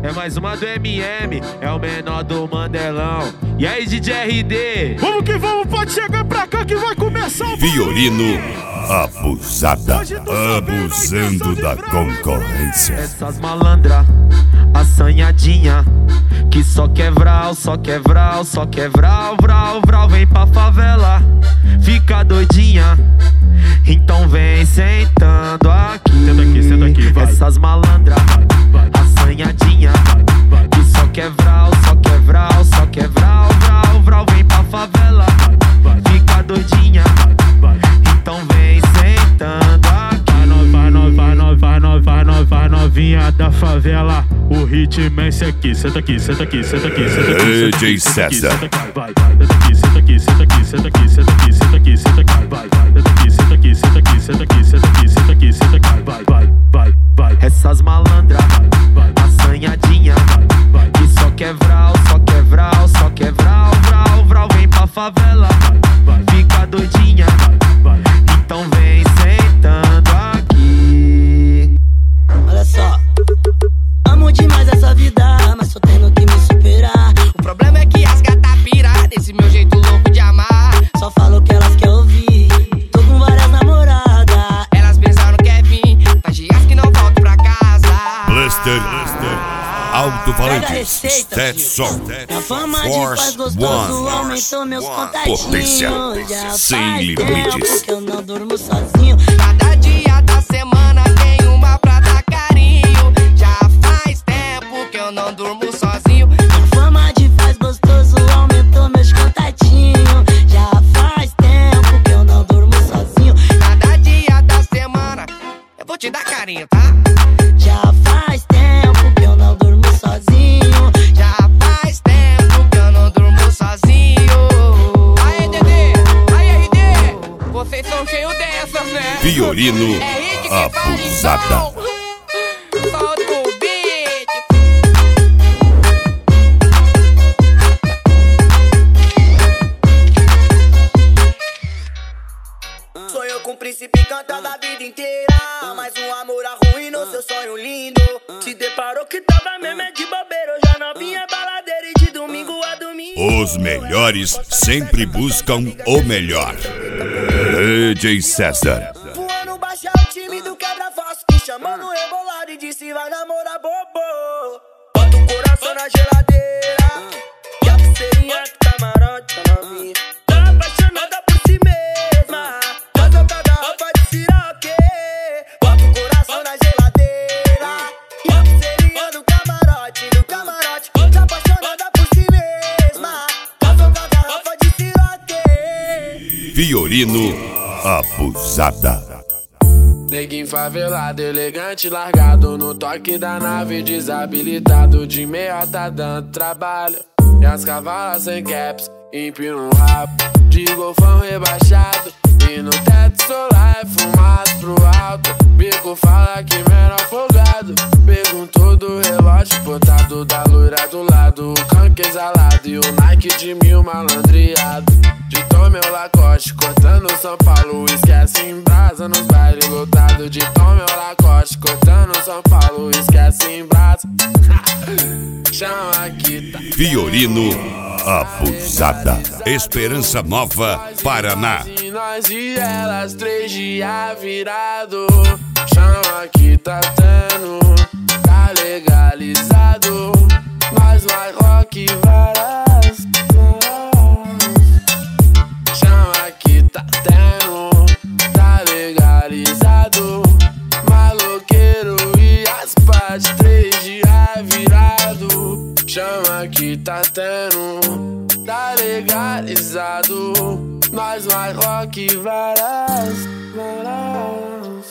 É mais uma do MM, é o menor do Mandelão. E aí, DJ RD? Vamos que vamos, pode chegar pra cá que vai começar o Violino Abusada, abusando da concorrência. Essas malandra, assanhadinha, que só quer vral, só quer vral, só quer vral, vral, vral. Vem pra favela, fica doidinha, então vem sentando aqui. Senta aqui, vai. Essas malandra, assanhadinha, que só quer vral, só quer vral, só quer vral, vral, vral. Vem pra favela, fica doidinha, então vem sentando aqui. Vai novinha da favela, o ritmo é esse aqui. Senta aqui, senta aqui, senta aqui, senta aqui. DJ César. Vai, senta aqui, senta aqui, senta aqui, senta aqui, senta aqui, senta aqui, senta aqui, vai, senta aqui, senta aqui, senta aqui, senta aqui, senta aqui, senta aqui, senta aqui, vai. Essas malandra, assanhadinha, que só quer vral, só quer vral, só quer vral, vral, vral. Vem pra favela, fica doidinha, então vem sentando aqui. Olha só, amo demais essa vida, mas tô tendo que me superar. O problema é que as gatas pira desse meu jeito louco de amar. Só falo que elas querem ouvir, tô com várias namoradas. Elas pensam no Kevin, faz dias que não volto pra casa. Blaster, alto-falantes, Stetson, A fama de Force faz gostoso One, aumentou meus contatinhos. potência Já sem faz limites. tempo que eu não durmo sozinho. Cada dia da semana tem uma pra dar carinho. Já faz tempo que eu não durmo sozinho. A fama de faz gostoso aumentou meus contatinhos. Já faz tempo que eu não durmo sozinho. Cada dia da semana eu vou te dar carinho, tá? Já faz tempo que eu não durmo sozinho. Já faz tempo que eu não durmo sozinho. Aê, Dedê, aê, RD, vocês são cheios dessas, né? Violino É hit que faz, Abusada. então. Solta o beat. Sonhou com o príncipe cantando a vida inteira, mas um amor arruinou seu sonho lindo. Se deparou que tava mesmo é de bobeira, eu já não vinha baladeira e de domingo a domingo. Os melhores sempre buscam o melhor. DJ César. Voando baixar o time do quebra-falso, que chamou no rebolado e disse vai namorar bobo. Bota o coração na geladeira e a pulseirinha do camarote pra novinha. Tá apaixonada por si mesma, tá jogada roupa de siroque. Bota o coração na geladeira e a pulseirinha do camarote, do camarote. Tá apaixonada por si mesma, tá jogada roupa de siroque. Violino Abusada. Neguinho favelado, elegante, largado no toque da nave, desabilitado de meia tá dando trabalho. E as cavalas sem caps, empina um rabo de golfão rebaixado. E no teto solar é fumado pro alto. Bico fala que menor folgado. Perguntou do relógio botado da loira do lado. O canque exalado e o Nike de 1000 malandreado. De Tom meu Lacoste, cortando São Paulo. Esquece em brasa nos bailes lotados. De Tom meu Lacoste, cortando São Paulo. Esquece em brasa. Chama aqui, tá. Violino Abusada. Esperança Nova, Paraná. E nós e elas, 3 dias virado. Chama que tá tendo, tá legalizado. Nós mais rock várias. Chama que tá tendo, tá legalizado. Maloqueiro e as partes, 3 dias virado. Chama que tá tendo, tá legalizado. Nós mais rock várias.